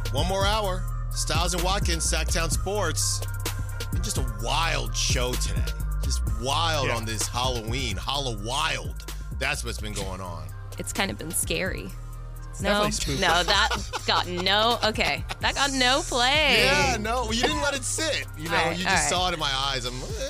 One more hour. Styles and Watkins, Sacktown Sports. And just a wild show today. Just wild on this Halloween. Wild. That's what's been going on. It's kind of been scary. definitely spooky. No, that got that got no play. Yeah, no, well, you didn't let it sit. You know, you just saw it in my eyes.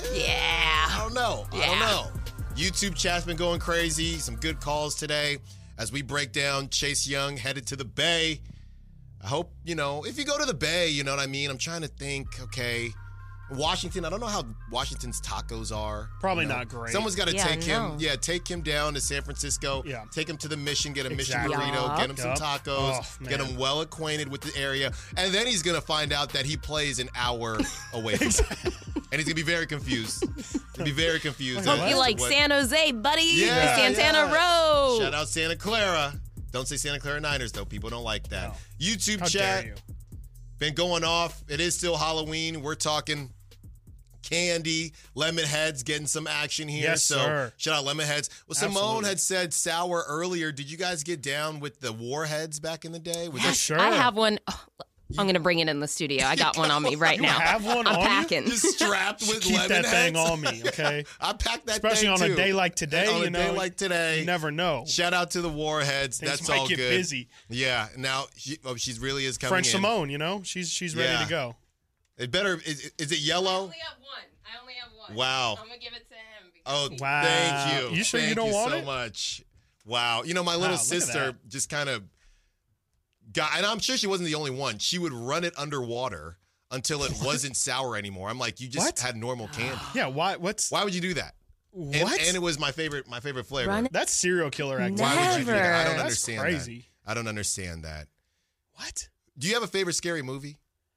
I don't know. I don't know. YouTube chat's been going crazy. Some good calls today as we break down Chase Young headed to the Bay. I hope, if you go to the Bay, you know what I mean? I'm trying to think, okay, Washington, I don't know how Washington's tacos are. Probably not great. Someone's got to take him. Yeah, take him down to San Francisco. Yeah. Take him to the Mission, get a Mission burrito, get him some tacos, get him well acquainted with the area. And then he's going to find out that he plays an hour away from him. And he's going to be very confused. He'll be very confused. Hope you like San Jose, buddy. Yeah, Santana Row. Shout out Santa Clara. Don't say Santa Clara Niners, though. People don't like that. No. YouTube How chat. Dare you. Been going off. It is still Halloween. We're talking candy, Lemonheads getting some action here. Yes, sir. Shout out Lemonheads. Well, Simone Absolutely. had said sour earlier. Did you guys get down with the Warheads back in the day? Was that Sure. I have one. Oh, I'm going to bring it in the studio. I got one on me right You now. have one I'm on you? packing. just strapped with Keep Lemonheads? that thing on me, okay? I packed that Especially thing on too. a day like today, On a day like today. You never know. Shout out to the Warheads. Things That's might all get good. busy. Yeah. Now she really is coming French in. Simone, she's ready Yeah. to go. It better. Is it yellow? I only have one. Wow. I'm going to give it to him. Oh, Wow. thank you. You sure you Thank don't want so it? much. Wow. My little look at sister that. just kind of got, and I'm sure she wasn't the only one. She would run it underwater until it wasn't sour anymore. I'm like, you just What? had normal candy. Yeah, why would you do that? what? And it was my favorite flavor. Run it. That's serial killer activity. Why would you do that? I don't Never. That's understand crazy. that. I don't understand that. What? Do you have a favorite scary movie?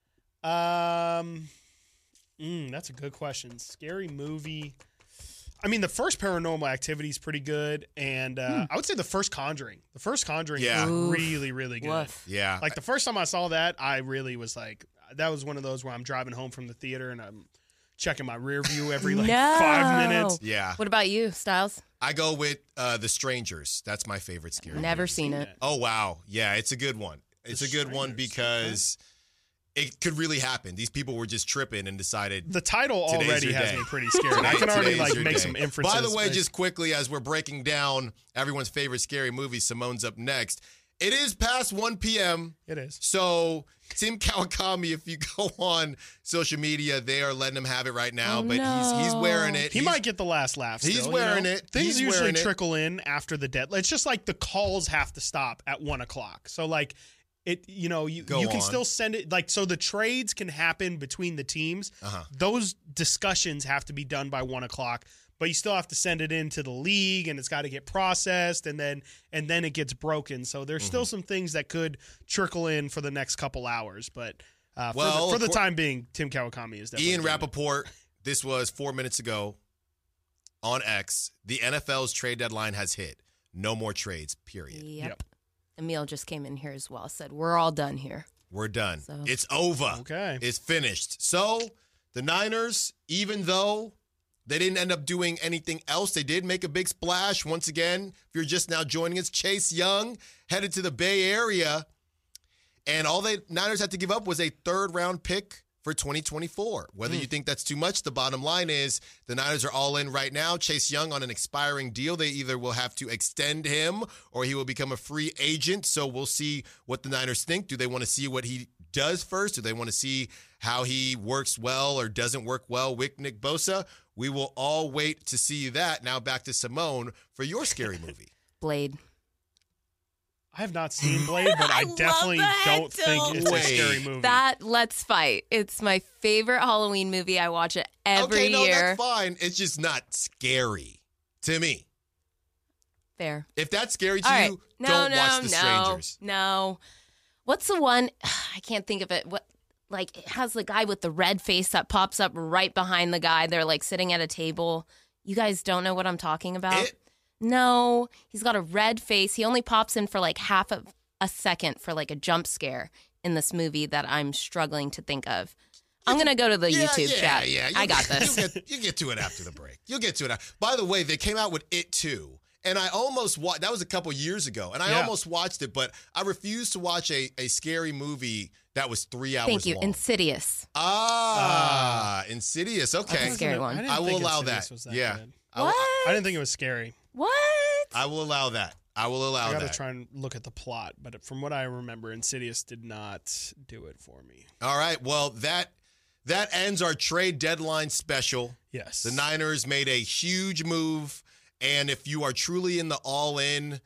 That's a good question. Scary movie. I mean, the first Paranormal Activity is pretty good, and I would say the first Conjuring. The first Conjuring Yeah. is Oof. really, really good. Woof. Yeah. Like the first time I saw that, I really was like, that was one of those where I'm driving home from the theater and I'm checking my rear view every like No. 5 minutes. Yeah. What about you, Styles? I go with The Strangers. That's my favorite scary movie. Never seen it. Oh, wow. Yeah, it's a good one. It's a good one Strangers, because it could really happen. These people were just tripping and decided. The title Today's already your has day. me pretty scared. I can already Today's like your make day. some inferences. By the way, just quickly as we're breaking down everyone's favorite scary movie, Simone's up next. It is past 1 p.m. It is. So Tim Kawakami, if you go on social media, they are letting him have it right now. But he's wearing it. He might get the last laugh. He's still, wearing it. Things He's usually wearing it. trickle in after the deadline. It's just like the calls have to stop at 1 o'clock. So like it, you Go can on. still send it like so the trades can happen between the teams. Uh-huh. Those discussions have to be done by 1 o'clock. But you still have to send it into the league, and it's got to get processed, and then it gets broken. So there's still some things that could trickle in for the next couple hours. But for the time being, Tim Kawakami is definitely Ian doing it. Rappaport, this was 4 minutes ago on X. The NFL's trade deadline has hit. No more trades, period. Yep. Emil just came in here as well. Said, we're all done here. We're done. So- It's over. Okay. It's finished. So the Niners, even though they didn't end up doing anything else, they did make a big splash. Once again, if you're just now joining us, Chase Young headed to the Bay Area. And all the Niners had to give up was a third-round pick for 2024. Whether you think that's too much, the bottom line is the Niners are all in right now. Chase Young on an expiring deal. They either will have to extend him or he will become a free agent. So we'll see what the Niners think. Do they want to see what he does first? Do they want to see how he works well or doesn't work well with Nick Bosa? We will all wait to see that. Now back to Simone for your scary movie. Blade. I have not seen Blade, but I love definitely that don't think it's a Wait. scary movie. Let's Fight. It's my favorite Halloween movie. I watch it every Okay, no, year. that's fine. It's just not scary to me. Fair. If that's scary to All right. you, don't watch The Strangers. No. What's the one? I can't think of it. What? Like, it has the guy with the red face that pops up right behind the guy. They're like sitting at a table. You guys don't know what I'm talking about? It? No. He's got a red face. He only pops in for like half of a second for like a jump scare in this movie that I'm struggling to think of. I'm going to go to the YouTube chat. Yeah, I got this. You get to it after the break. You'll get to it. By the way, they came out with It 2. And I almost watched, that was a couple years ago, and I almost watched it, but I refused to watch a scary movie that was 3 hours Thank you. long. Insidious. Insidious. Okay. That's a scary one. I will allow that. Yeah. What? I didn't think it was scary. What? I will allow that. I gotta try and look at the plot, but from what I remember, Insidious did not do it for me. All right. Well, that ends our trade deadline special. Yes. The Niners made a huge move, and if you are truly in the all-in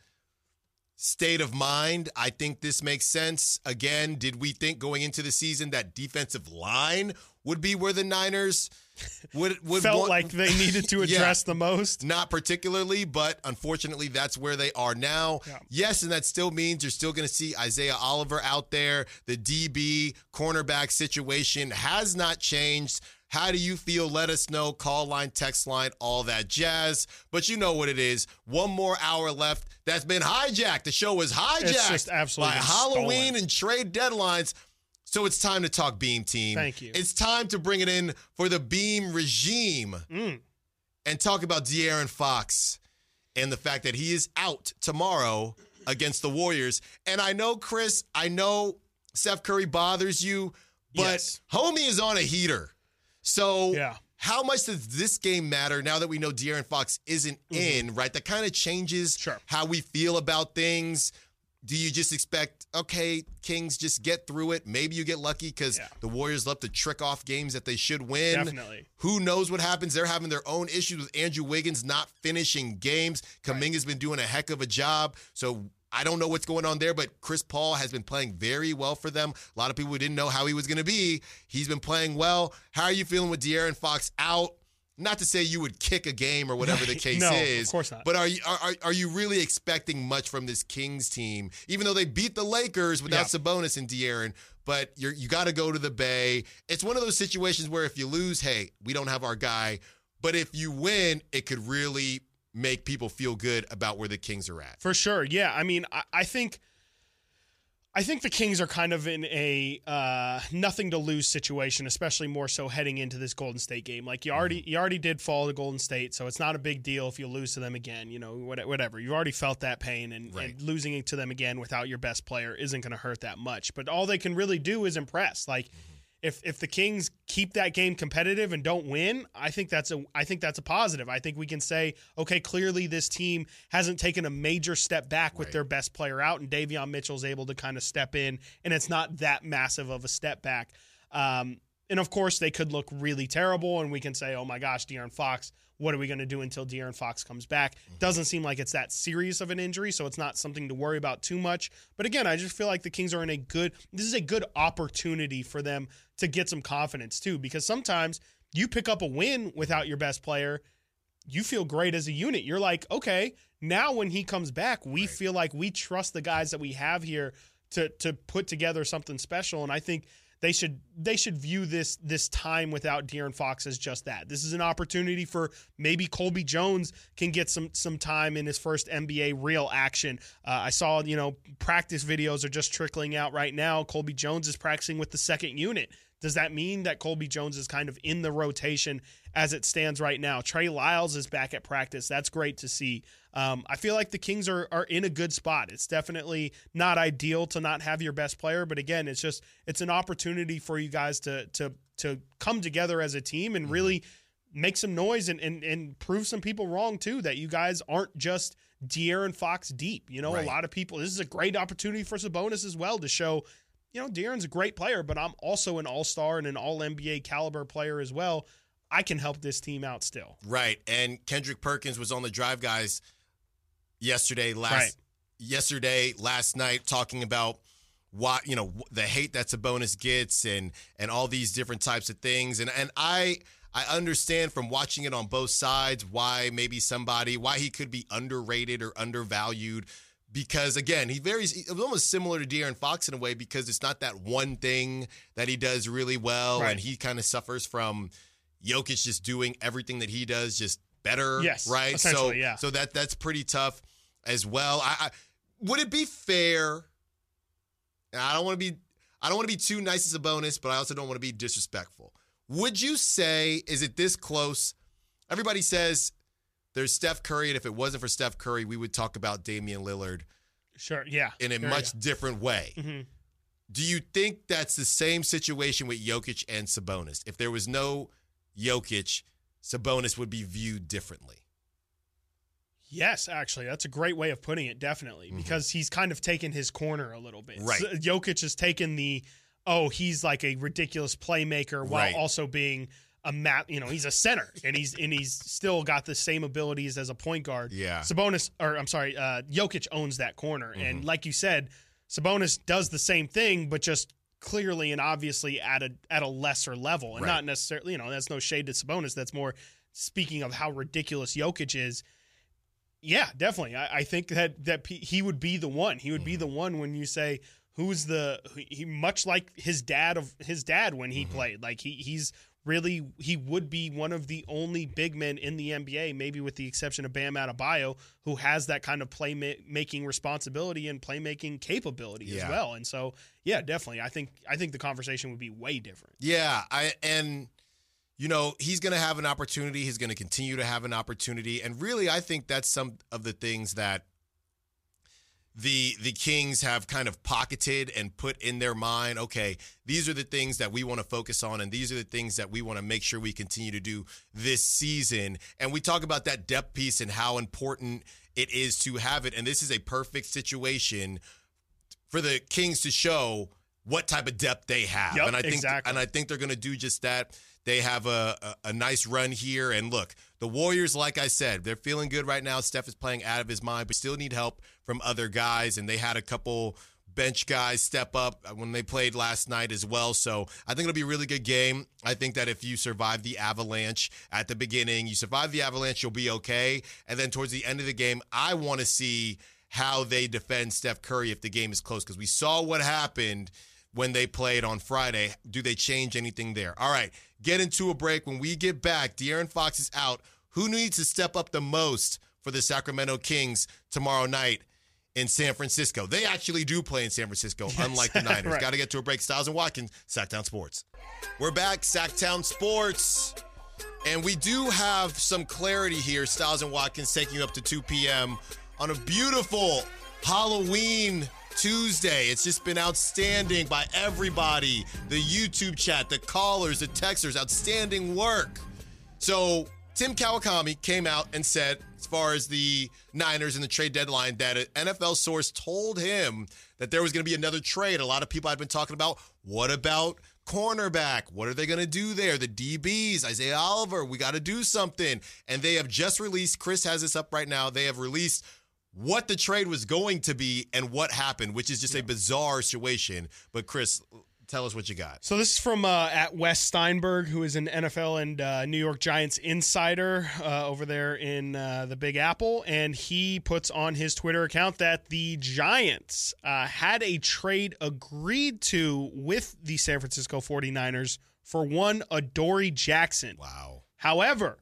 state of mind, I think this makes sense. Again, did we think going into the season that defensive line would be where the Niners would felt like they needed to address the most? Not particularly, but unfortunately that's where they are now. Yeah. Yes, and that still means you're still going to see Isaiah Oliver out there. The DB cornerback situation has not changed. How do you feel? Let us know. Call line, text line, all that jazz. But you know what it is. One more hour left. That's been hijacked. The show is hijacked It's just absolutely by Halloween and trade deadlines. So it's time to talk Beam Team. Thank you. It's time to bring it in for the Beam regime and talk about De'Aaron Fox and the fact that he is out tomorrow against the Warriors. And I know, Chris, Steph Curry bothers you, but homie is on a heater. So how much does this game matter now that we know De'Aaron Fox isn't in, right? That kind of changes how we feel about things. Do you just expect, okay, Kings, just get through it? Maybe you get lucky because the Warriors love to trick off games that they should win. Definitely. Who knows what happens? They're having their own issues with Andrew Wiggins not finishing games. Kuminga's been doing a heck of a job. So I don't know what's going on there, but Chris Paul has been playing very well for them. A lot of people didn't know how he was going to be. He's been playing well. How are you feeling with De'Aaron Fox out? Not to say you would kick a game or whatever the case is. Of course not. But are you really expecting much from this Kings team? Even though they beat the Lakers without Sabonis and De'Aaron, but you got to go to the Bay. It's one of those situations where if you lose, hey, we don't have our guy. But if you win, it could really make people feel good about where the Kings are at. For sure. Yeah. I mean, I think the Kings are kind of in a nothing to lose situation, especially more so heading into this Golden State game. Like you already did fall to Golden State, so it's not a big deal if you lose to them again. You know, whatever. You've already felt that pain, and losing it to them again without your best player isn't going to hurt that much. But all they can really do is impress. Like if the Kings keep that game competitive and don't win, I think that's a positive. I think we can say, okay, clearly this team hasn't taken a major step back with their best player out, and Davion Mitchell's able to kind of step in, and it's not that massive of a step back. And of course, they could look really terrible, and we can say, oh my gosh, De'Aaron Fox, what are we going to do until De'Aaron Fox comes back? Doesn't seem like it's that serious of an injury, so it's not something to worry about too much. But again, I just feel like the Kings are this is a good opportunity for them to get some confidence too, because sometimes you pick up a win without your best player, you feel great as a unit. You're like, okay, now when he comes back, we feel like we trust the guys that we have here to put together something special. And I think they should view this time without De'Aaron Fox as just that. This is an opportunity for maybe Colby Jones can get some time in his first NBA real action. I saw, practice videos are just trickling out right now. Colby Jones is practicing with the second unit. Does that mean that Colby Jones is kind of in the rotation as it stands right now? Trey Lyles is back at practice. That's great to see. I feel like the Kings are in a good spot. It's definitely not ideal to not have your best player, but again, it's an opportunity for you guys to come together as a team and really make some noise and prove some people wrong too, that you guys aren't just De'Aaron Fox deep. A lot of people, this is a great opportunity for Sabonis as well to show, De'Aaron's a great player, but I'm also an all-star and an all-NBA caliber player as well. I can help this team out still. Right. And Kendrick Perkins was on the Drive Guys last night talking about why, the hate that Sabonis gets and all these different types of things. And I understand from watching it on both sides why he could be underrated or undervalued. Because, again, he's almost similar to De'Aaron Fox in a way, because it's not that one thing that he does really well, and he kind of suffers from Jokic just doing everything that he does just better, right? So that's pretty tough as well. Would it be fair? And I don't want to be too nice as a bonus, but I also don't want to be disrespectful. Would you say, is it this close? Everybody says there's Steph Curry, and if it wasn't for Steph Curry, we would talk about Damian Lillard Sure, yeah. in a much different way. Mm-hmm. Do you think that's the same situation with Jokic and Sabonis? If there was no Jokic, Sabonis would be viewed differently. Yes, actually, that's a great way of putting it, definitely, because he's kind of taken his corner a little bit. Right. So Jokic has taken he's like a ridiculous playmaker while also being he's a center, and he's still got the same abilities as a point guard. Yeah. Jokic owns that corner, and like you said, Sabonis does the same thing, but just clearly and obviously at a lesser level, and not necessarily, that's no shade to Sabonis. That's more speaking of how ridiculous Jokic is. Yeah, definitely. I think that he would be the one. He would be the one when you say he much like his dad when he played. Like he would be one of the only big men in the NBA, maybe with the exception of Bam Adebayo, who has that kind of playmaking responsibility and playmaking capability as well. And so, yeah, definitely. I think the conversation would be way different. Yeah, he's going to have an opportunity. He's going to continue to have an opportunity. And really, I think that's some of the things that the Kings have kind of pocketed and put in their mind. Okay, these are the things that we want to focus on, and these are the things that we want to make sure we continue to do this season. And we talk about that depth piece and how important it is to have it. And this is a perfect situation for the Kings to show what type of depth they have. Yep, and I think exactly. And I think they're going to do just that. They have a nice run here. And look, the Warriors, like I said, they're feeling good right now. Steph is playing out of his mind, but still need help from other guys. And they had a couple bench guys step up when they played last night as well. So I think it'll be a really good game. I think that if you survive the avalanche at the beginning, you'll be okay. And then towards the end of the game, I want to see how they defend Steph Curry if the game is close, because we saw what happened when they played on Friday. Do they change anything there? All right, get into a break. When we get back, De'Aaron Fox is out. Who needs to step up the most for the Sacramento Kings tomorrow night in San Francisco? They actually do play in San Francisco, unlike the Niners. Right. Got to get to a break. Styles and Watkins, Sacktown Sports. We're back, Sacktown Sports. And we do have some clarity here. Styles and Watkins taking you up to 2 p.m. on a beautiful Halloween Tuesday. It's just been outstanding by everybody. The YouTube chat, the callers, the texters, outstanding work. So Tim Kawakami came out and said, as far as the Niners and the trade deadline, that an NFL source told him that there was going to be another trade. A lot of people had been talking about, what about cornerback? What are they going to do there? The DBs, Isaiah Oliver, we got to do something. And they have just released, Chris has this up right now, they have released what the trade was going to be and what happened, which is just a bizarre situation. But Chris, tell us what you got. So this is from at Wes Steinberg, who is an NFL and New York Giants insider over there in the Big Apple. And he puts on his Twitter account that the Giants had a trade agreed to with the San Francisco 49ers for one Adoree Jackson. Wow. However,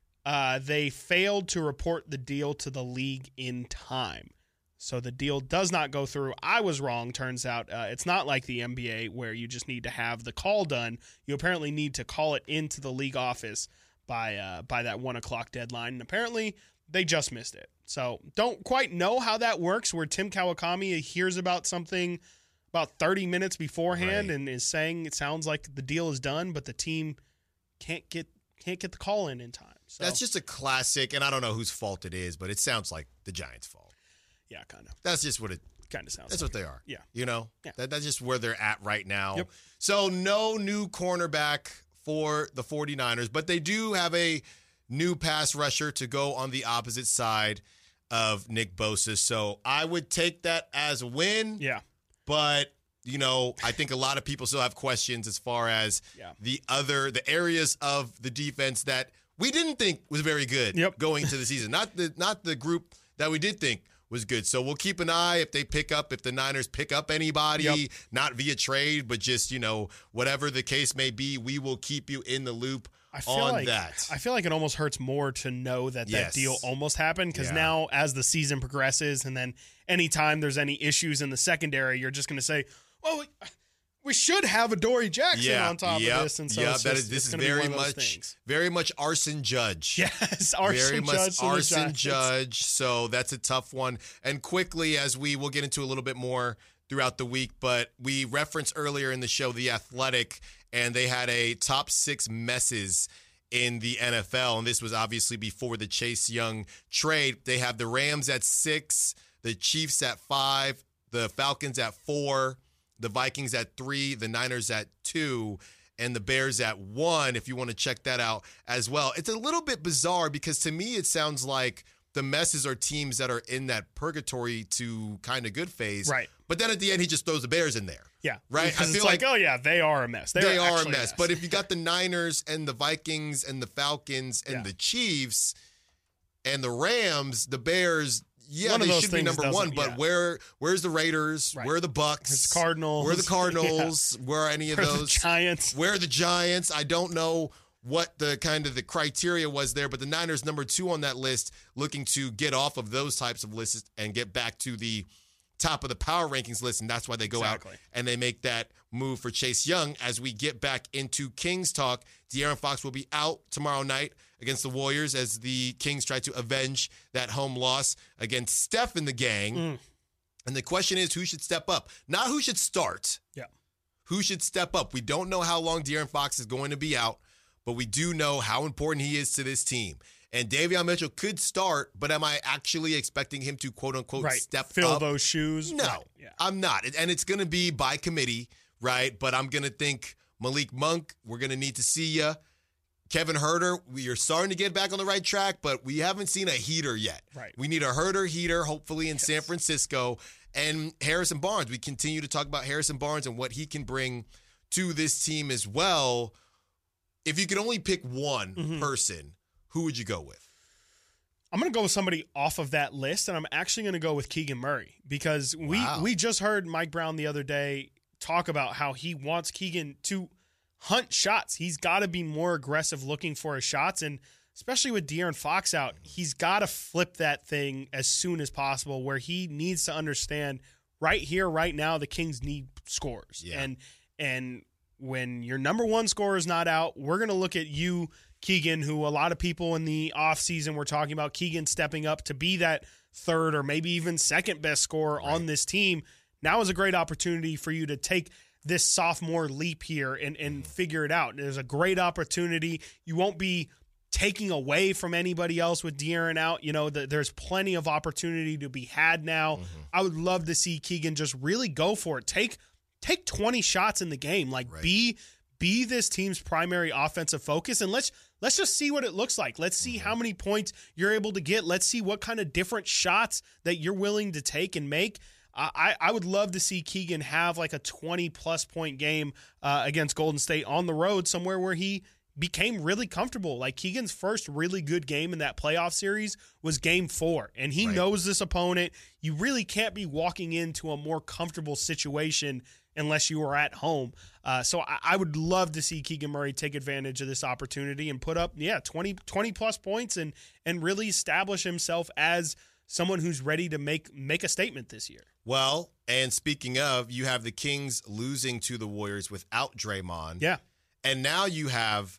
they failed to report the deal to the league in time. So the deal does not go through. I was wrong. Turns out it's not like the NBA where you just need to have the call done. You apparently need to call it into the league office by that 1 o'clock deadline. And apparently they just missed it. So don't quite know how that works, where Tim Kawakami hears about something about 30 minutes beforehand and is saying it sounds like the deal is done, but the team can't get the call in time. So That's just a classic, and I don't know whose fault it is, but it sounds like the Giants' fault. Yeah, kind of. That's just what it Kind of sounds That's like what they are. Yeah. You know? Yeah. That's just where they're at right now. Yep. So no new cornerback for the 49ers, but they do have a new pass rusher to go on the opposite side of Nick Bosa. So I would take that as a win. Yeah. But, I think a lot of people still have questions as far as the areas of the defense that we didn't think was very good going into the season. Not the group that we did think was good. So we'll keep an eye if the Niners pick up anybody, not via trade, but just, whatever the case may be, we will keep you in the loop on that. I feel like it almost hurts more to know that deal almost happened, because now as the season progresses and then anytime there's any issues in the secondary, you're just going to say, well, we should have a Dory Jackson on top of this, and so this is very much Arson Judge. Yes, Arson Judge. So that's a tough one. And quickly, as we'll get into a little bit more throughout the week, but we referenced earlier in the show The Athletic, and they had a top 6 messes in the NFL, and this was obviously before the Chase Young trade. They have the Rams at 6, the Chiefs at 5, the Falcons at 4, the Vikings at 3, the Niners at 2, and the Bears at 1, if you want to check that out as well. It's a little bit bizarre because to me it sounds like the messes are teams that are in that purgatory to kind of good phase. Right. But then at the end, he just throws the Bears in there. Yeah. Right? Because it's like, oh, yeah, they are a mess. They are a mess. But if you got the Niners and the Vikings and the Falcons and the Chiefs and the Rams, the Bears, they should be number 1. But where's the Raiders? Right. Where are the Bucks? Where's the Cardinals? Where are the Cardinals? Where are any of those? The Giants? Where are the Giants? I don't know what the kind of the criteria was there, but the Niners number 2 on that list, looking to get off of those types of lists and get back to the top of the power rankings list, and that's why they go out and they make that move for Chase Young. As we get back into Kings talk, De'Aaron Fox will be out tomorrow night against the Warriors as the Kings try to avenge that home loss against Steph and the gang. And the question is, who should step up? Not who should start. Yeah. Who should step up? We don't know how long De'Aaron Fox is going to be out, but we do know how important he is to this team. And Davion Mitchell could start, but am I actually expecting him to, quote-unquote, step fill up? Those shoes? No, I'm not. And it's going to be by committee, right? But I'm going to think Malik Monk, we're going to need to see you. Kevin Huerter, we are starting to get back on the right track, but we haven't seen a heater yet. Right. We need a Huerter heater, hopefully in San Francisco. And Harrison Barnes, we continue to talk about Harrison Barnes and what he can bring to this team as well. If you could only pick one person, who would you go with? I'm going to go with somebody off of that list, and I'm actually going to go with Keegan Murray because we just heard Mike Brown the other day talk about how he wants Keegan to hunt shots. He's got to be more aggressive looking for his shots, and especially with De'Aaron Fox out, he's got to flip that thing as soon as possible where he needs to understand right here, right now, the Kings need scores. Yeah. And when your number 1 scorer is not out, we're going to look at you, Keegan, who a lot of people in the offseason were talking about Keegan stepping up to be that third or maybe even second best scorer on this team. Now is a great opportunity for you to take this sophomore leap here and figure it out. There's a great opportunity. You won't be taking away from anybody else with De'Aaron out. You know, there's plenty of opportunity to be had now. I would love to see Keegan just really go for it. Take 20 shots in the game. Like be this team's primary offensive focus, and let's just see what it looks like. Let's see how many points you're able to get. Let's see what kind of different shots that you're willing to take and make. I would love to see Keegan have like a 20-plus point game against Golden State on the road somewhere where he became really comfortable. Like Keegan's first really good game in that playoff series was game 4, and he knows this opponent. You really can't be walking into a more comfortable situation unless you are at home. So I would love to see Keegan Murray take advantage of this opportunity and put up 20-plus points and really establish himself as someone who's ready to make a statement this year. Well, and speaking of, you have the Kings losing to the Warriors without Draymond. Yeah. And now you have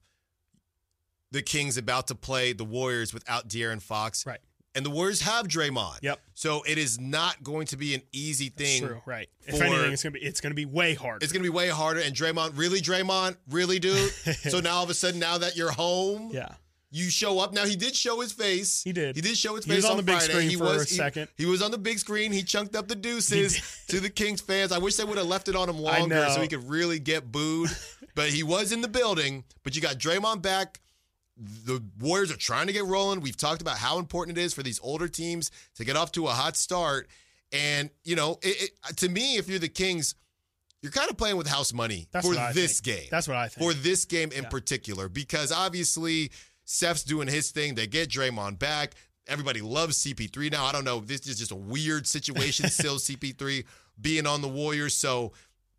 the Kings about to play the Warriors without De'Aaron Fox. Right. And the Warriors have Draymond. Yep. So it is not going to be an easy thing. That's true, right. If anything, it's going to be way harder. It's going to be way harder. And Draymond, really, dude? So now all of a sudden, now that you're home, you show up. Now, he did show his face. He did. He did show his face. He was on the big Friday. screen for a second. He was on the big screen. He chunked up the deuces to the Kings fans. I wish they would have left it on him longer so he could really get booed. But he was in the building. But you got Draymond back. The Warriors are trying to get rolling. We've talked about how important it is for these older teams to get off to a hot start. And, you know, to me, if you're the Kings, you're kind of playing with house money for this game. That's what I think. For this game in particular, because obviously Steph's doing his thing. They get Draymond back. Everybody loves CP3 now. I don't know. This is just a weird situation still, CP3 being on the Warriors. So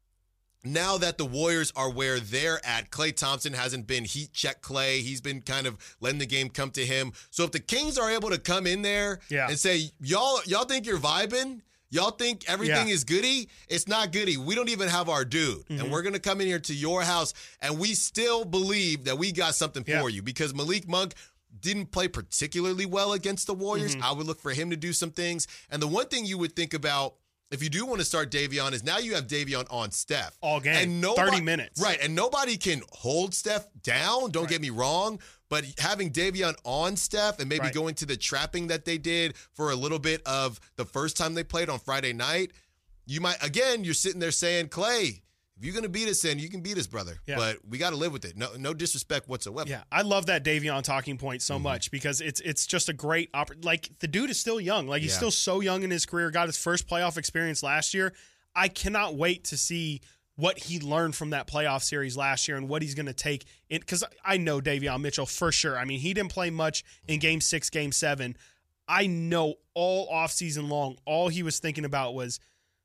now that the Warriors are where they're at, Klay Thompson hasn't been heat check Klay. He's been kind of letting the game come to him. So if the Kings are able to come in there and say, y'all think you're vibing, Y'all think everything is goody? It's not goody. We don't even have our dude. And we're going to come in here to your house, and we still believe that we got something for you because Malik Monk didn't play particularly well against the Warriors. I would look for him to do some things. And the one thing you would think about if you do want to start Davion is now you have Davion on Steph. All game, and 30 minutes. Right, and nobody can hold Steph down, don't get me wrong, but having Davion on Steph and maybe going to the trapping that they did for a little bit of the first time they played on Friday night, you might, again, you're sitting there saying, Clay, if you're going to beat us, then you can beat us, brother. Yeah. But we got to live with it. No disrespect whatsoever. Yeah, I love that Davion talking point so much because it's just a great like the dude is still young. Like he's still so young in his career. Got his first playoff experience last year. I cannot wait to see what he learned from that playoff series last year and what he's going to take in. Because I know Davion Mitchell for sure. I mean, he didn't play much in Game 6, Game 7. I know all offseason long, all he was thinking about was,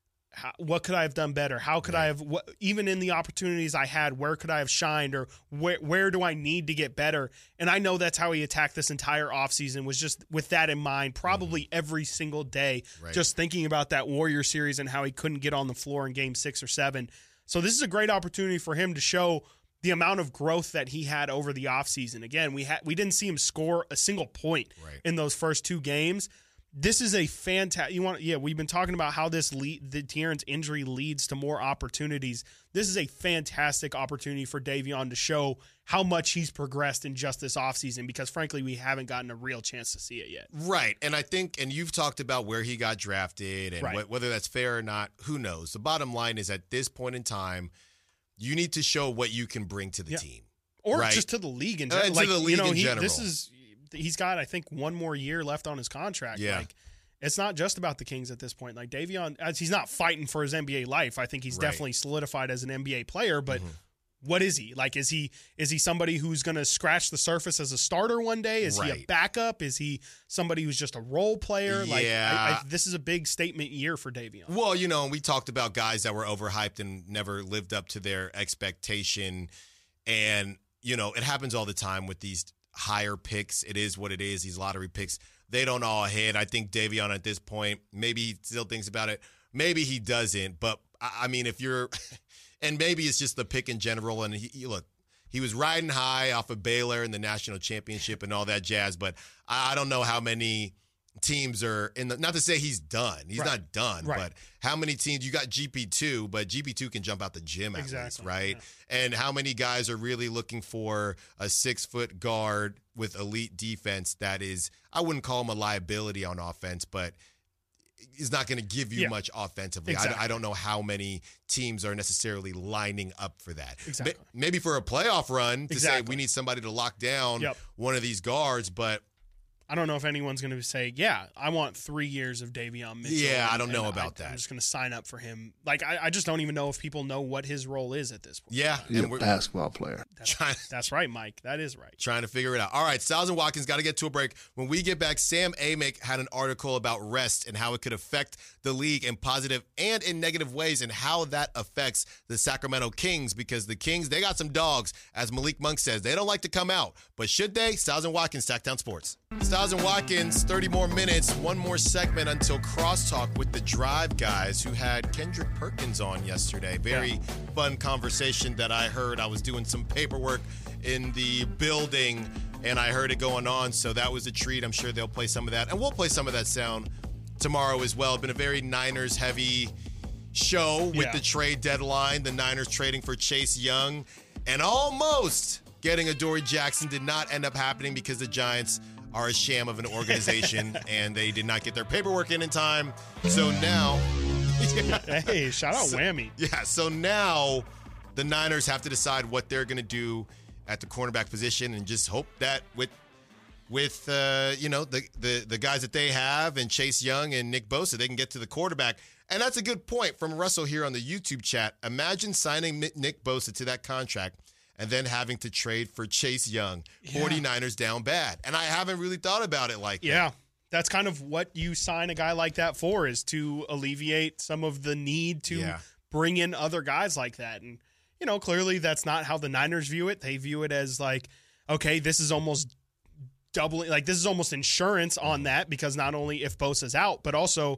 what could I have done better? How could I have, even in the opportunities I had, where could I have shined or where do I need to get better? And I know that's how he attacked this entire offseason was just with that in mind, probably every single day, just thinking about that Warrior series and how he couldn't get on the floor in Game 6 or 7. So this is a great opportunity for him to show the amount of growth that he had over the offseason. Again, we didn't see him score a single point in those first 2 games. This is a fantastic. We've been talking about how the De'Aaron's injury leads to more opportunities. This is a fantastic opportunity for Davion to show how much he's progressed in just this offseason because, frankly, we haven't gotten a real chance to see it yet. Right. And I think, and you've talked about where he got drafted and whether that's fair or not, who knows? The bottom line is at this point in time, you need to show what you can bring to the team. Or just to the league in general. To the league in general. He's got, I think, 1 more year left on his contract. Yeah. Like, it's not just about the Kings at this point. Like, Davion, he's not fighting for his NBA life. I think he's definitely solidified as an NBA player, but what is he? Like, is he somebody who's going to scratch the surface as a starter one day? Is he a backup? Is he somebody who's just a role player? Yeah. Like, this is a big statement year for Davion. Well, we talked about guys that were overhyped and never lived up to their expectation. And, it happens all the time with these higher picks. It is what it is. These lottery picks, they don't all hit. I think Davion at this point, maybe he still thinks about it. Maybe he doesn't. But, I mean, if you're – and maybe it's just the pick in general. And, he was riding high off of Baylor in the national championship and all that jazz. But I don't know how many teams are in the – not to say he's done. He's not done. But how many teams – you got GP2, but GP2 can jump out the gym at least, right? Yeah. And how many guys are really looking for a 6-foot guard with elite defense that is, I wouldn't call him a liability on offense, but is not going to give you much offensively. Exactly. I don't know how many teams are necessarily lining up for that. Exactly. Maybe for a playoff run to say we need somebody to lock down one of these guards, but I don't know if anyone's going to say, I want 3 years of Davion Mitchell. Yeah, I don't know about that. I'm just going to sign up for him. Like, I just don't even know if people know what his role is at this point. Yeah. He's a basketball player. That's right, Mike. That is right. Trying to figure it out. All right, Styles and Watkins, got to get to a break. When we get back, Sam Amick had an article about rest and how it could affect the league in positive and in negative ways and how that affects the Sacramento Kings because the Kings, they got some dogs, as Malik Monk says. They don't like to come out. But should they? Styles and Watkins, Sacktown Sports. Styles and Watkins, 30 more minutes, one more segment until Crosstalk with the Drive guys who had Kendrick Perkins on yesterday. Very fun conversation that I heard. I was doing some paperwork in the building and I heard it going on, so that was a treat. I'm sure they'll play some of that, and we'll play some of that sound tomorrow as well. It's been a very Niners-heavy show with the trade deadline, the Niners trading for Chase Young, and almost getting Adoree Jackson did not end up happening because the Giants are a sham of an organization and they did not get their paperwork in time. So now... hey, shout out Whammy. Yeah, so now the Niners have to decide what they're going to do at the cornerback position and just hope that with the guys that they have and Chase Young and Nick Bosa, they can get to the quarterback. And that's a good point from Russell here on the YouTube chat. Imagine signing Nick Bosa to that contract and then having to trade for Chase Young. 49ers down bad. And I haven't really thought about it like that. Yeah, that's kind of what you sign a guy like that for, is to alleviate some of the need to bring in other guys like that. And, clearly that's not how the Niners view it. They view it as like, okay, this is almost doubling, like this is almost insurance on that, because not only if Bosa's out, but also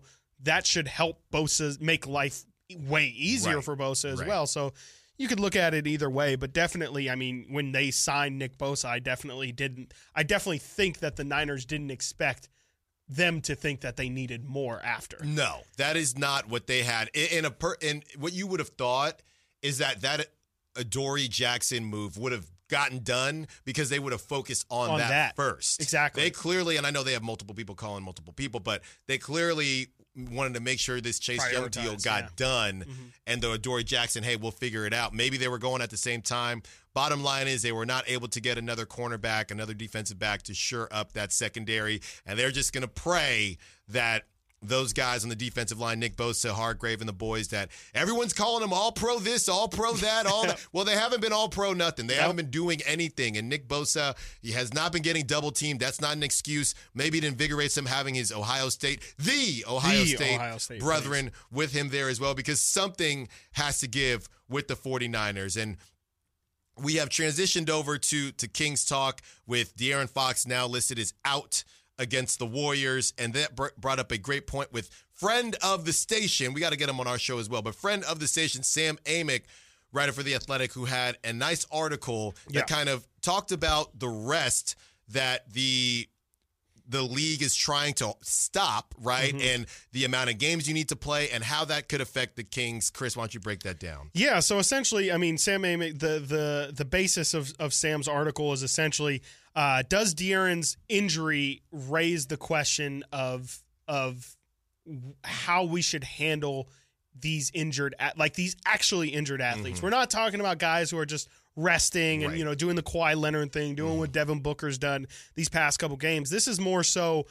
that should help Bosa make life way easier for Bosa as well. So you could look at it either way, but definitely, I mean, when they signed Nick Bosa, I definitely think that the Niners didn't expect them to think that they needed more after. No, that is not what they had. And what you would have thought is that Adoree Jackson move would have gotten done because they would have focused on that first. Exactly. They clearly, and I know they have multiple people calling multiple people, but they clearly wanted to make sure this Chase Young deal got done. And the Adoree Jackson, hey, we'll figure it out. Maybe they were going at the same time. Bottom line is they were not able to get another cornerback, another defensive back to shore up that secondary. And they're just going to pray that those guys on the defensive line, Nick Bosa, Hargrave, and the boys, that everyone's calling them all-pro this, all-pro that, all that. Well, they haven't been all-pro nothing. They haven't been doing anything. And Nick Bosa, he has not been getting double-teamed. That's not an excuse. Maybe it invigorates him having his Ohio State brethren with him there as well, because something has to give with the 49ers. And we have transitioned over to Kings Talk with De'Aaron Fox now listed as out against the Warriors, and that brought up a great point with friend of the station. We got to get him on our show as well, but friend of the station, Sam Amick, writer for The Athletic, who had a nice article that kind of talked about the rest that the league is trying to stop, right? And the amount of games you need to play and how that could affect the Kings. Chris, why don't you break that down? Yeah, so essentially, I mean, Sam Amick, the basis of Sam's article is essentially, does De'Aaron's injury raise the question of how we should handle these these actually injured athletes? We're not talking about guys who are just resting and doing the Kawhi Leonard thing, doing what Devin Booker's done these past couple games. This is more so,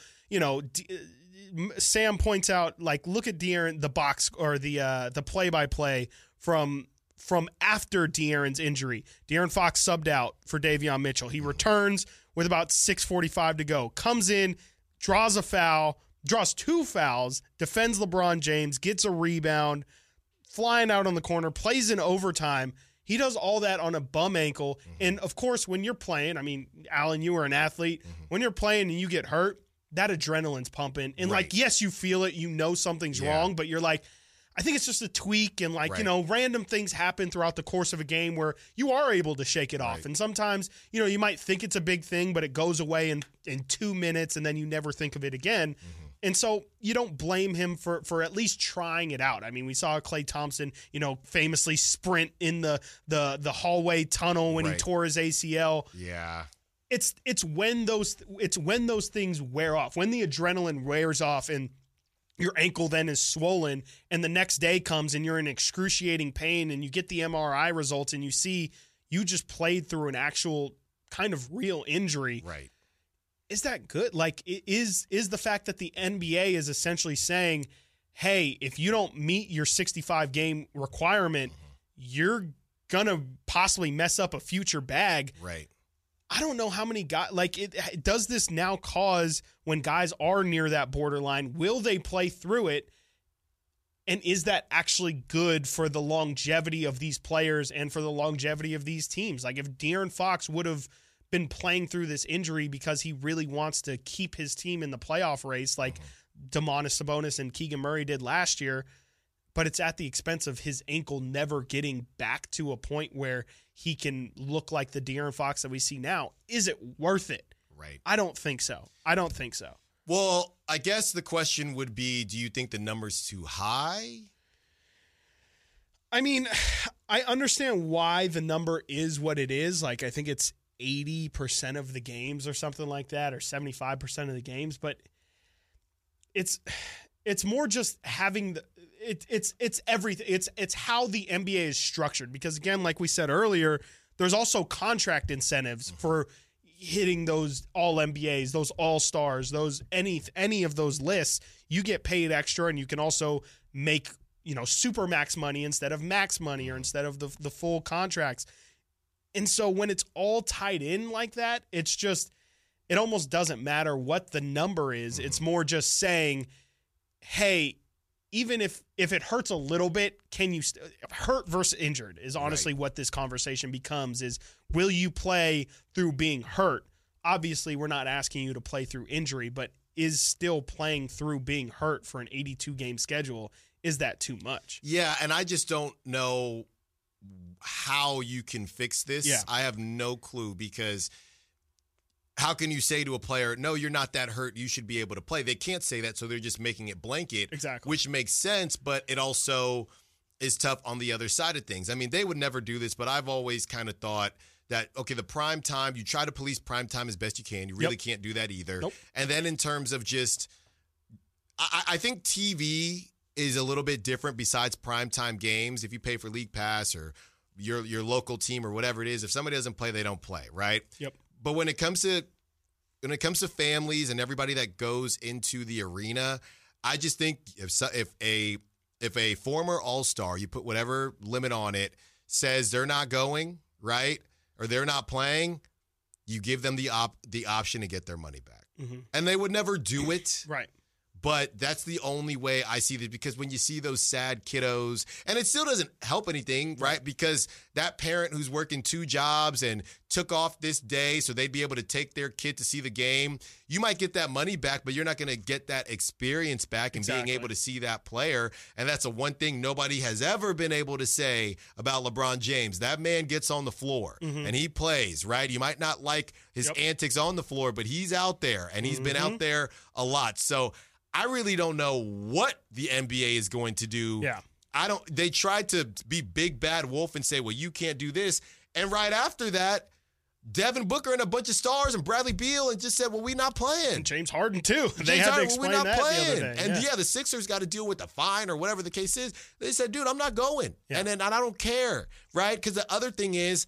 Sam points out, like, look at De'Aaron, the box or the play-by-play from after De'Aaron's injury. De'Aaron Fox subbed out for Davion Mitchell. He returns with about 6:45 to go, comes in, draws two fouls, defends LeBron James, gets a rebound, flying out on the corner, plays in overtime. He does all that on a bum ankle. And, of course, when you're playing, I mean, Alan, you were an athlete. When you're playing and you get hurt, that adrenaline's pumping. And, yes, you feel it. You know something's wrong, but you're like, I think it's just a tweak. And, random things happen throughout the course of a game where you are able to shake it off. And sometimes, you might think it's a big thing, but it goes away in 2 minutes and then you never think of it again. And so you don't blame him for at least trying it out. I mean, we saw Klay Thompson, famously sprint in the hallway tunnel when he tore his ACL. Yeah. It's when those things wear off, when the adrenaline wears off and your ankle then is swollen and the next day comes and you're in excruciating pain and you get the MRI results and you see you just played through an actual kind of real injury. Right. Is that good? Like, is the fact that the NBA is essentially saying, hey, if you don't meet your 65-game requirement, you're going to possibly mess up a future bag. Right. I don't know how many guys, does this now cause, when guys are near that borderline, will they play through it? And is that actually good for the longevity of these players and for the longevity of these teams? Like, if De'Aaron Fox would have been playing through this injury because he really wants to keep his team in the playoff race like Domantas Sabonis and Keegan Murray did last year, but it's at the expense of his ankle never getting back to a point where he can look like the De'Aaron Fox that we see now. Is it worth it? Right. I don't think so. Well, I guess the question would be, do you think the number's too high? I mean, I understand why the number is what it is. Like, I think it's 80% of the games or something like that, or 75% of the games, but it's more just having it's everything. It's how the NBA is structured, because again, like we said earlier, there's also contract incentives for hitting those all NBAs, those all stars, those any of those lists. You get paid extra, and you can also make super max money instead of max money, or instead of the full contracts. And so when it's all tied in like that, it's just, it almost doesn't matter what the number is. It's more just saying, hey, even if it hurts a little bit, can you hurt versus injured is honestly what this conversation becomes, is will you play through being hurt? Obviously, we're not asking you to play through injury, but is still playing through being hurt for an 82-game schedule. Is that too much? Yeah, and I just don't know how you can fix this. Yeah. I have no clue, because how can you say to a player, no, you're not that hurt, you should be able to play? They can't say that, so they're just making it blanket. Exactly. Which makes sense, but it also is tough on the other side of things. I mean, they would never do this, but I've always kind of thought that, okay, the prime time, you try to police prime time as best you can. You really can't do that either. Nope. And then in terms of just, I think TV is a little bit different besides primetime games. If you pay for League Pass or your local team or whatever it is, if somebody doesn't play, they don't play, right? Yep. But when it comes to families and everybody that goes into the arena, I just think if a former All-Star, you put whatever limit on it, says they're not going, right, or they're not playing, you give them the option to get their money back. Mm-hmm. And they would never do it. Right. But that's the only way I see this, because when you see those sad kiddos, and it still doesn't help anything, right? Because that parent who's working 2 jobs and took off this day so they'd be able to take their kid to see the game, you might get that money back, but you're not going to get that experience back and being able to see that player. And that's the one thing nobody has ever been able to say about LeBron James. That man gets on the floor and he plays, right? You might not like his antics on the floor, but he's out there, and he's been out there a lot. So I really don't know what the NBA is going to do. Yeah. They tried to be big bad wolf and say, well, you can't do this. And right after that, Devin Booker and a bunch of stars and Bradley Beal and just said, well, we're not playing. And James Harden, too. They had to explain that the other day. And the Sixers got to deal with the fine or whatever the case is. They said, dude, I'm not going. Yeah. And I don't care, right? Because the other thing is,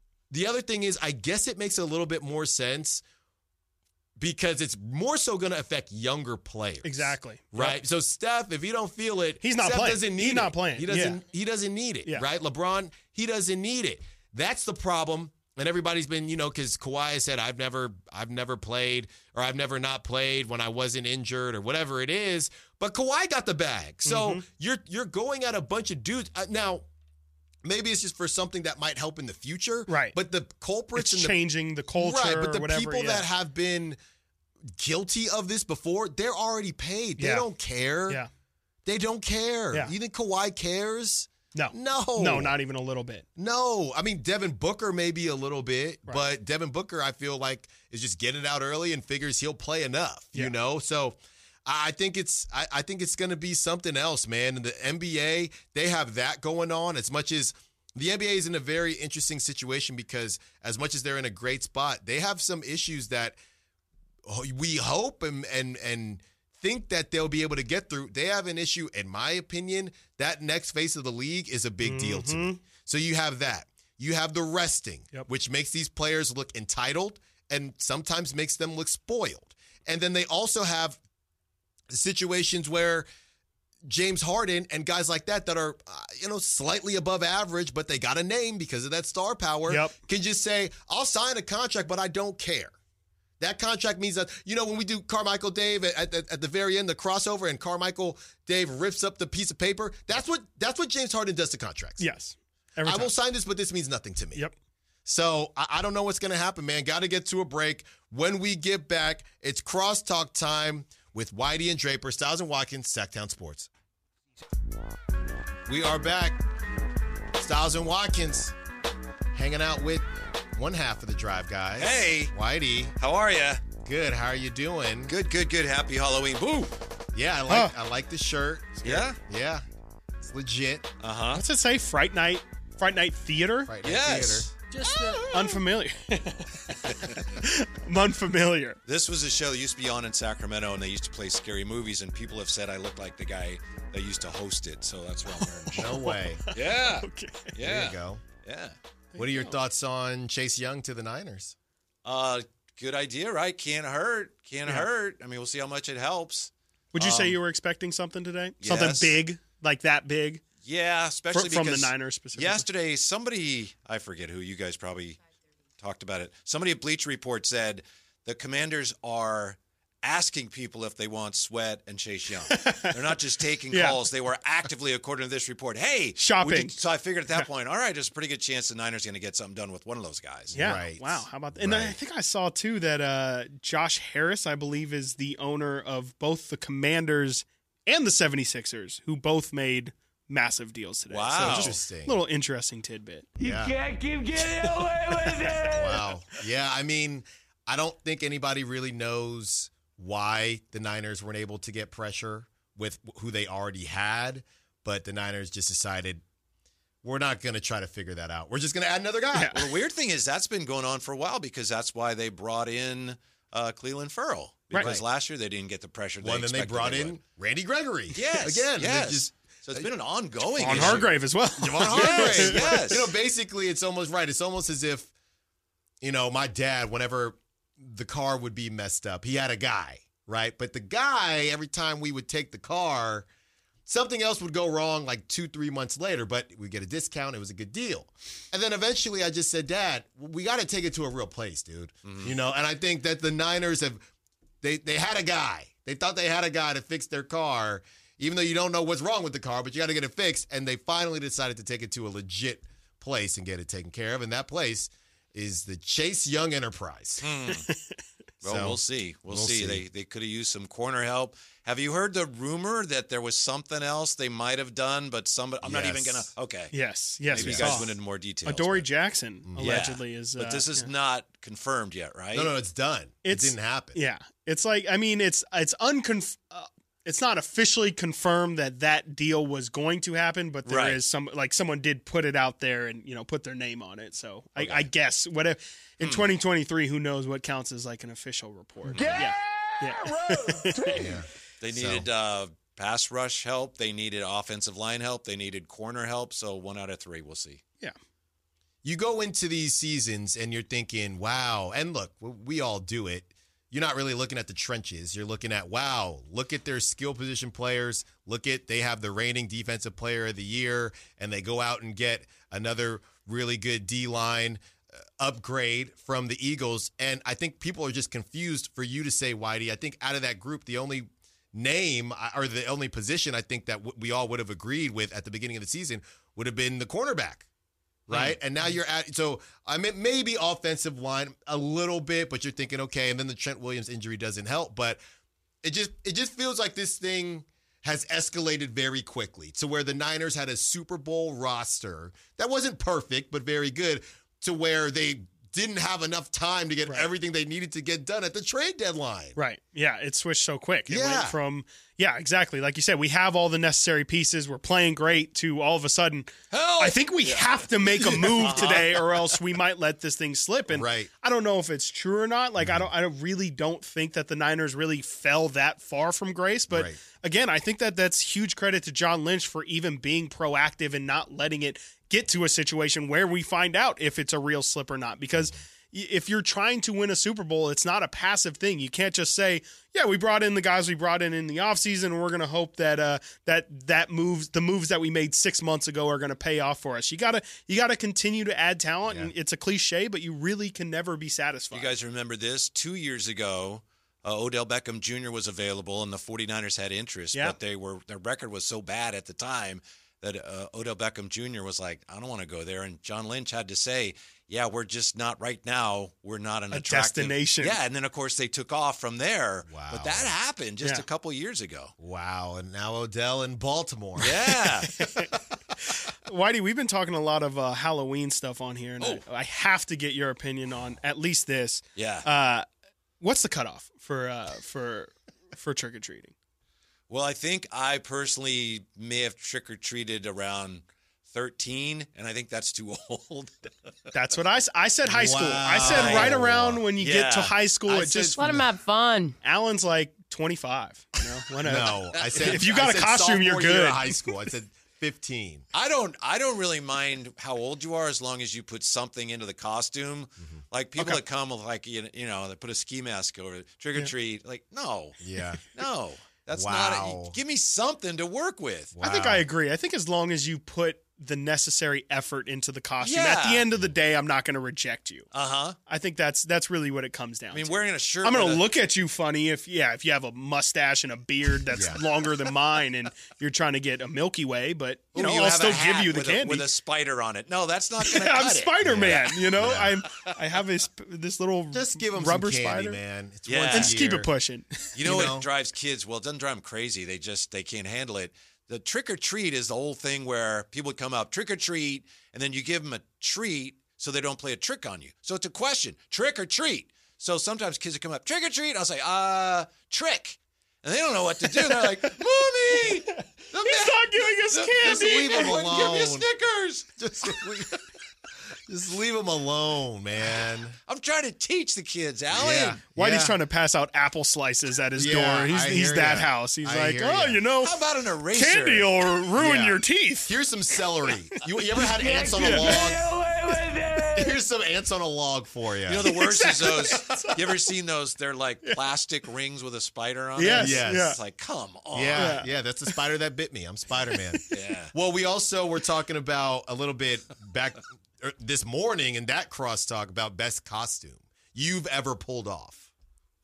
I guess it makes a little bit more sense because it's more so going to affect younger players. Exactly. Right? Yep. So Steph, if you don't feel it, he's not Steph playing. Doesn't need he's it. not playing. He doesn't need it, right? LeBron, he doesn't need it. That's the problem. And everybody's been, because Kawhi has said, I've never played, or I've never not played when I wasn't injured or whatever it is. But Kawhi got the bag. So you're going at a bunch of dudes. Now, maybe it's just for something that might help in the future. Right. But the culprits it's and changing the culture, right, but the or whatever, people that have been guilty of this before, they're already paid. They don't care. Yeah. They don't care. Yeah. You think Kawhi cares? No. No, not even a little bit. No. I mean, Devin Booker maybe a little bit, but Devin Booker, I feel like, is just getting it out early and figures he'll play enough, So I think it's going to be something else, man. And the NBA, they have that going on as much as the NBA is in a very interesting situation, because as much as they're in a great spot, they have some issues that we hope and think that they'll be able to get through. They have an issue, in my opinion, that next phase of the league is a big deal to me. So you have that. You have the resting, which makes these players look entitled and sometimes makes them look spoiled. And then they also have situations where James Harden and guys like that are, slightly above average, but they got a name because of that star power, can just say, I'll sign a contract, but I don't care. That contract means that, when we do Carmichael Dave at the very end, the crossover, and Carmichael Dave rips up the piece of paper, that's what James Harden does to contracts. Yes. I will sign this, but this means nothing to me. Yep. So I don't know what's going to happen, man. Got to get to a break. When we get back, it's crosstalk time with Whitey and Draper, Styles and Watkins, Sacktown Sports. We are back. Styles and Watkins hanging out with one half of the drive, guys. Hey. Whitey. How are you? Good. How are you doing? Good. Happy Halloween. Boo. Yeah, I like the shirt. Yeah? Yeah. It's legit. Uh-huh. What's it say? Fright Night Theater? Fright Night Yes. Theater. Just unfamiliar. I'm unfamiliar. This was a show that used to be on in Sacramento, and they used to play scary movies, and people have said I look like the guy that used to host it, so that's why I'm wearing a shirt. No way. Yeah. Okay. Yeah. There you go. Yeah. What are your thoughts on Chase Young to the Niners? Good idea, right? Can't hurt. I mean, we'll see how much it helps. Would you say you were expecting something today? Yes. Something big, like that big? Yeah, especially from because the Niners specifically. Yesterday, somebody, I forget who, you guys probably talked about it. Somebody at Bleacher Report said the Commanders are asking people if they want Sweat and Chase Young. They're not just taking Yeah. calls. They were actively, according to this report, hey, Shopping. so I figured at that point, all right, there's a pretty good chance the Niners are going to get something done with one of those guys. Yeah. Right. Wow. How about that? And Right. I think I saw too that Josh Harris, I believe, is the owner of both the Commanders and the 76ers, who both made massive deals today. Wow. So just Interesting. a little interesting tidbit. Yeah. Can't keep getting away with it. Wow. Yeah, I mean, I don't think anybody really knows why the Niners weren't able to get pressure with who they already had, but the Niners just decided we're not going to try to figure that out. We're just going to add another guy. Well, the weird thing is that's been going on for a while because that's why they brought in Cleveland Farrell. Because Right. last year they didn't get the pressure Well, then they expected brought would. in Randy Gregory. Yes. Again. they yes. just- So it's been an ongoing On issue. Hargrave as well. Javon Hargrave. Yes, yes. You know, basically, it's almost right. It's almost as if, my dad, whenever the car would be messed up, he had a guy, right? But the guy, every time we would take the car, something else would go wrong like 2-3 months later, but we get a discount. It was a good deal. And then eventually I just said, Dad, we got to take it to a real place, dude. And I think that the Niners have, they had a guy. They thought they had a guy to fix their car, even though you don't know what's wrong with the car, but you got to get it fixed. And they finally decided to take it to a legit place and get it taken care of. And that place is the Chase Young Enterprise. Well, So, we'll see. We'll we'll see. see. They could have used some corner help. Have you heard the rumor that there was something else they might have done, but somebody? I'm not even Yes. gonna. Okay. Yes. Maybe we you guys saw. went into more details. Adoree but- Jackson Yeah. allegedly is. But this is yeah. not confirmed yet, right? No, it's done. It's- it didn't happen. Yeah, it's like it's not officially confirmed that deal was going to happen, but there Right. is someone did put it out there and put their name on it. So I guess in 2023, who knows what counts as like an official report? Yeah. Yeah. They So- needed pass rush help. They needed offensive line help. They needed corner help. So 1 out of 3. We'll see. You go into these seasons and you're thinking, wow. And look, we all do it. You're not really looking at the trenches. You're looking at, wow, look at their skill position players. They have the reigning defensive player of the year, and they go out and get another really good D-line upgrade from the Eagles. And I think people are just confused for you to say, Whitey. I think out of that group, the only name or the only position I think that we all would have agreed with at the beginning of the season would have been the cornerback. Right. And now you're at, so I mean, maybe offensive line a little bit, but you're thinking, okay, and then the Trent Williams injury doesn't help. But it just feels like this thing has escalated very quickly to where the Niners had a Super Bowl roster that wasn't perfect, but very good, to where they didn't have enough time to get everything they needed to get done at the trade deadline. Right. Yeah. It switched so quick. It Yeah. went from, exactly. Like you said, we have all the necessary pieces. We're playing great to all of a sudden, Help! I think we have to make a move today or else we might let this thing slip. And Right. I don't know if it's true or not. Like, I really don't think that the Niners really fell that far from grace. But Right. again, I think that's huge credit to John Lynch for even being proactive and not letting it get to a situation where we find out if it's a real slip or not. Because if you're trying to win a Super Bowl, it's not a passive thing. You can't just say, yeah, we brought in the guys we brought in the offseason, and we're going to hope that the moves that we made 6 months ago are going to pay off for us. You gotta continue to add talent, and it's a cliche, but you really can never be satisfied. You guys remember this? 2 years ago, Odell Beckham Jr. was available, and the 49ers had interest, Yeah. but their record was so bad at the time that Odell Beckham Jr. was like, I don't want to go there. And John Lynch had to say, yeah, we're just not right now. We're not an attractive destination. Yeah, and then, of course, they took off from there. Wow. But that happened just Yeah. a couple years ago. Wow. And now Odell in Baltimore. Yeah. Whitey, we've been talking a lot of Halloween stuff on here, and Oh. I have to get your opinion on at least this. Yeah. What's the cutoff for trick or treating? Well, I think I personally may have trick-or-treated around 13, and I think that's too old. That's what I said. High school. I Wow. said right around when you get to Yeah. high school. I It just said- Let him have fun. Alan's like 25. Whatever. No, I said If you got I a said costume, you're sophomore year good. of high school. I said 15. I don't really mind how old you are as long as you put something into the costume. Like people that come with like they put a ski mask over it, trick or treat. Like no, Yeah. no, that's Wow. not. Give me something to work with. I think I agree. I think as long as you put the necessary effort into the costume. Yeah. At the end of the day, I'm not going to reject you. Uh-huh. I think that's really what it comes down I mean, to. wearing a shirt. I'm going with to a- look at you funny if you have a mustache and a beard that's longer than mine and you're trying to get a Milky Way, but Ooh, I'll have a still give hat you the with candy. with a spider on it. No, that's not going to Yeah, cut I'm it. Spider-Man, I have this little Just give them rubber some candy, spider. man. It's Yeah. once And a just keep year. it pushing. You know You what know? drives kids? Well, it doesn't drive them crazy. They can't handle it. The trick or treat is the whole thing where people would come up, trick or treat, and then you give them a treat so they don't play a trick on you. So it's a question, trick or treat. So sometimes kids would come up, trick or treat. I'll say, trick. And they don't know what to do. They're like, Mommy! He's not giving us Just candy. leave him Give me alone. a Snickers. Just leave them alone, man. I'm trying to teach the kids, Alan. Yeah. Whitey's trying to pass out apple slices at his Yeah, door. I He's hear that ya. house. He's I like, hear oh, ya. How about an eraser? candy will ruin Yeah. your teeth. Here's some celery. You ever had ants on a Get log? away with it. Here's some ants on a log for you. You know the worst is those. You ever seen those? They're like plastic rings with a spider on Yes, it. Yes. yeah. It's like, come on. Yeah, that's the spider that bit me. I'm Spider-Man. Yeah. Well, we also were talking about a little bit back this morning in that crosstalk about best costume you've ever pulled off.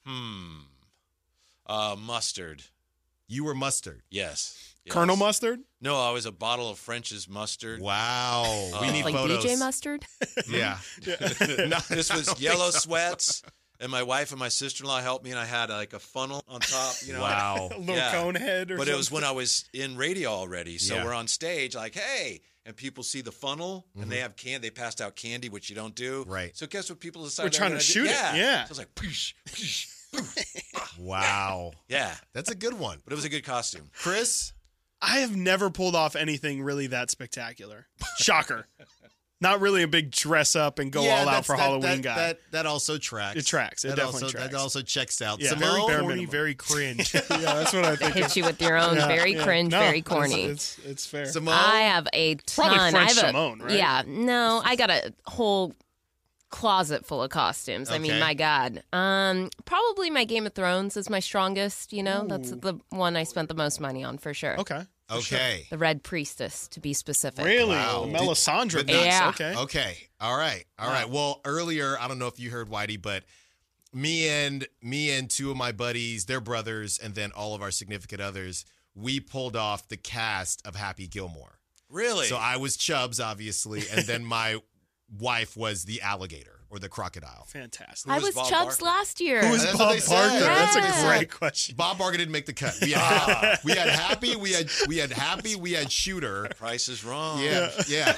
Mustard. You were Mustard. Yes. Colonel Mustard? No, I was a bottle of French's mustard. Wow. We need Like photos. DJ Mustard? Yeah. This was yellow sweats, and my wife and my sister-in-law helped me, and I had like a funnel on top. Wow. A little Yeah. cone head or But something? it was when I was in radio already. So Yeah. we're on stage, like, hey, and people see the funnel, and they have they passed out candy, which you don't do. Right. So guess what people decided We're trying they're to gonna shoot do? it, yeah. So I was like, poosh, poosh. Wow. Yeah. That's a good one. But it was a good costume. Chris? I have never pulled off anything really that spectacular. Shocker. Not really a big dress up and go all out that's- for Halloween guy. That also tracks. It tracks. It That definitely also, tracks. That also checks out. yeah, Simone? very corny, very cringe. Yeah, that's what I think. Hit you with your own very cringe, No, very corny. It's fair. Simone? I have a ton. Probably French I have Simone, right? Yeah, no, I got a whole closet full of costumes. I mean, Okay. my God. Probably my Game of Thrones is my strongest. That's the one I spent the most money on for sure. Okay. Okay. The Red Priestess, to be specific. Really? Wow. Melisandre. But bits. Yeah. Okay. Okay. All right. All right. Well, earlier, I don't know if you heard Whitey, but me and two of my buddies, their brothers, and then all of our significant others, we pulled off the cast of Happy Gilmore. Really? So I was Chubbs, obviously, and then my wife was the alligator or the crocodile. Fantastic. I was was Bob Chubbs Barker? last year. Who is That's what Bob they Barker? said. That's a Yeah. great question. Bob Barker didn't make the cut. We had Happy, we had Happy, we had Shooter. Price is wrong. Yeah.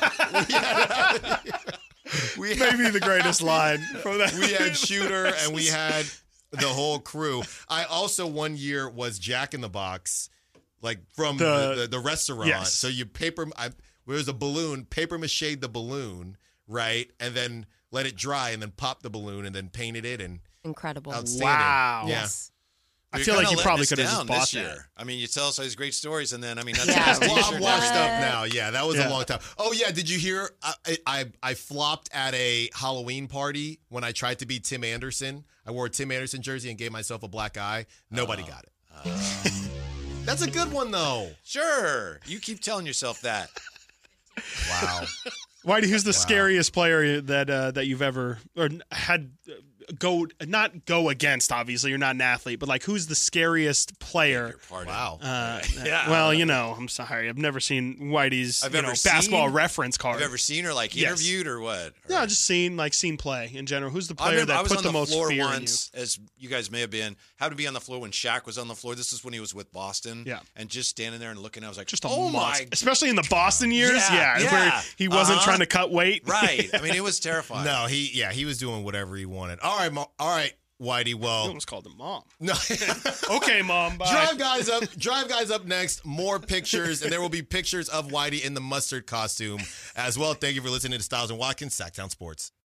We had, Maybe the greatest line from that. we had Shooter and we had the whole crew. I also one year was Jack in the Box, like from the restaurant. Yes. So you there was a balloon, paper mache the balloon, right, and then let it dry, and then pop the balloon, and then painted it, and Incredible. outstanding. Wow. Yeah. Yes. I You're feel like kinda you letting probably us could have just down bought this that. year. I mean, you tell us all these great stories, and then I mean, that's Yeah. the best Well, t-shirt I'm ever. washed up now. Yeah, that was Yeah. a long time. Oh yeah, did you hear? I flopped at a Halloween party when I tried to be Tim Anderson. I wore a Tim Anderson jersey and gave myself a black eye. Nobody got it. That's a good one though. Sure. You keep telling yourself that. Wow. Whitey, who's the scariest player that you've ever or had not go against? Obviously, you're not an athlete, but like, who's the scariest player? Pardon. Wow. Yeah. Well, I'm sorry, I've never seen Whitey's I've ever basketball seen- reference card. Have you ever seen her like Yes. interviewed or what? No, just seen play in general. Who's the I player remember I that was put on the the most floor fear once, as you guys may have been. Happened to be on the floor when Shaq was on the floor. This is when he was with Boston. Yeah. And just standing there and looking, I was like, Just a oh monster. my. Especially in the Boston years. Yeah, where yeah. he wasn't Uh-huh. trying to cut weight. Right. I mean, it was terrifying. No, he was doing whatever he wanted. All right, Whitey. I Well, almost called him mom. no. Okay, mom. Bye. Drive guys up next. More pictures, and there will be pictures of Whitey in the mustard costume as well. Thank you for listening to Styles and Watkins, Sacktown Sports.